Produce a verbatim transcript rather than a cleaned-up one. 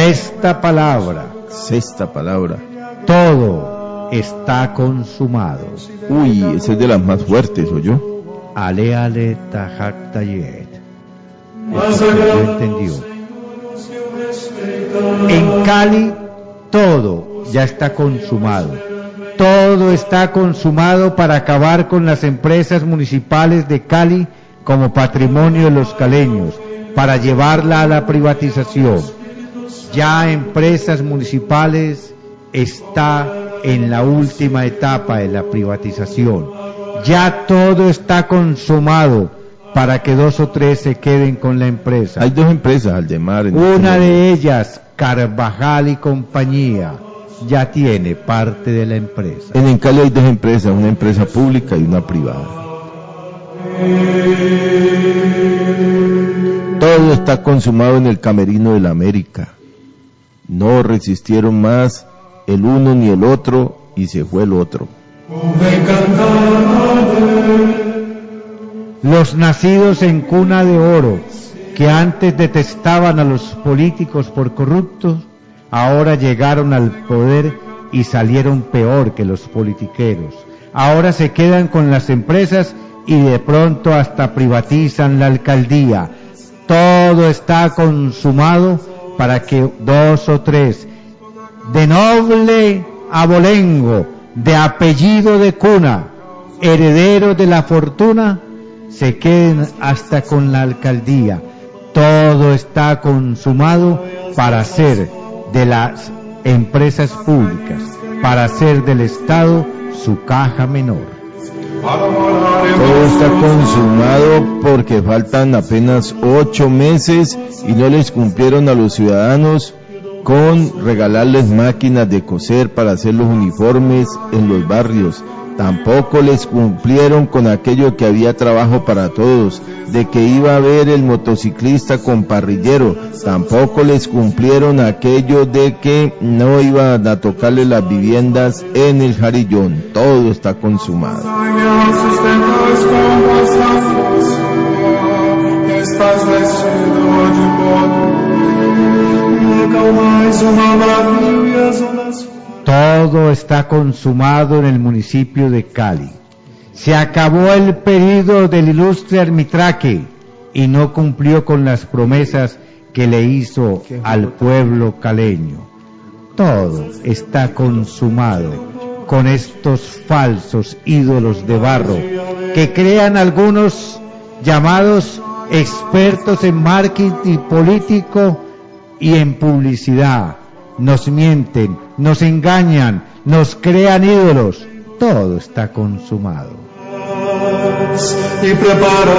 Sexta palabra. Sexta palabra. Todo está consumado. Uy, esa es de las más fuertes, ¿oyó? Ale ale tajak tayet. ¿Lo entendió? En Cali todo ya está consumado. Todo está consumado para acabar con las empresas municipales de Cali como patrimonio de los caleños, para llevarla a la privatización. Ya Empresas Municipales está en la última etapa de la privatización. Ya todo está consumado para que dos o tres se queden con la empresa. Hay dos empresas, Aldemar. Una de ellas, Carvajal y compañía, ya tiene parte de la empresa. En el Cali hay dos empresas, una empresa pública y una privada. Todo está consumado en el camerino de la América. No resistieron más el uno ni el otro y se fue el otro. Los nacidos en cuna de oro, que antes detestaban a los políticos por corruptos, ahora llegaron al poder y salieron peor que los politiqueros. Ahora se quedan con las empresas y de pronto hasta privatizan la alcaldía. Todo está consumado para que dos o tres de noble abolengo, de apellido de cuna, herederos de la fortuna, se queden hasta con la alcaldía. Todo está consumado para hacer de las empresas públicas, para hacer del Estado su caja menor. Todo está consumado porque faltan apenas ocho meses y no les cumplieron a los ciudadanos con regalarles máquinas de coser para hacer los uniformes en los barrios. Tampoco les cumplieron con aquello que había trabajo para todos, de que iba a haber el motociclista con parrillero. Tampoco les cumplieron aquello de que no iban a tocarle las viviendas en el Jarillón. Todo está consumado. Todo está consumado en el municipio de Cali. Se acabó el período del ilustre Armitraque y no cumplió con las promesas que le hizo al pueblo caleño. Todo está consumado con estos falsos ídolos de barro que crean algunos llamados expertos en marketing político y en publicidad. Nos mienten, nos engañan, nos crean ídolos. Todo está consumado. Y prepara